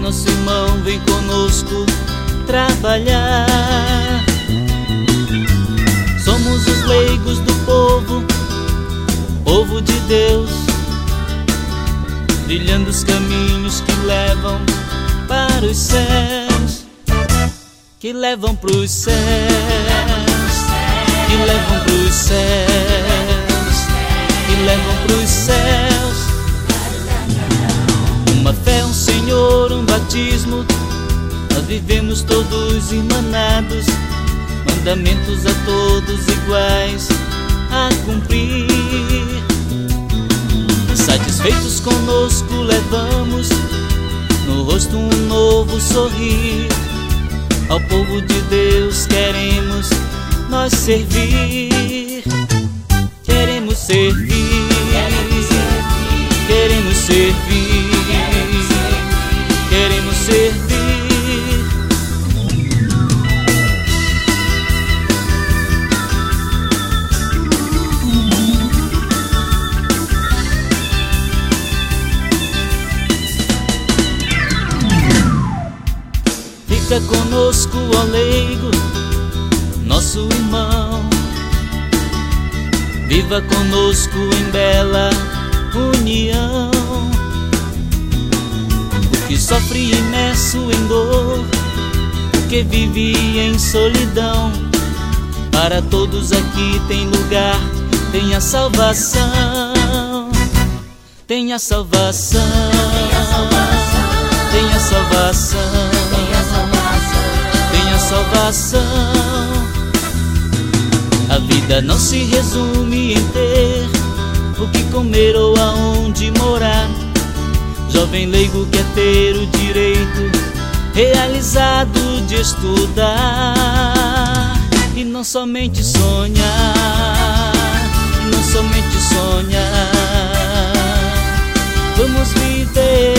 nosso irmão vem conosco trabalhar. Somos os leigos do povo, povo de Deus, trilhando os caminhos que levam para os céus, que levam pros céus, que levam pros céus, que levam pros céus. Uma fé, um Senhor, um batismo, nós vivemos todos irmanados, mandamentos a todos iguais a cumprir. Satisfeitos conosco levamos no rosto um novo sorrir. Ao povo de Deus queremos nós servir. Queremos servir, queremos servir, queremos servir. Fica conosco, ó leigo, nosso irmão. Viva conosco em bela união. O que sofre imerso em dor, o que vive em solidão, para todos aqui tem lugar, tem a salvação. Tem a salvação, tem a salvação, tem a salvação. A vida não se resume em ter o que comer ou aonde morar. Jovem leigo quer ter o direito realizado de estudar e não somente sonhar, e não somente sonhar. Vamos viver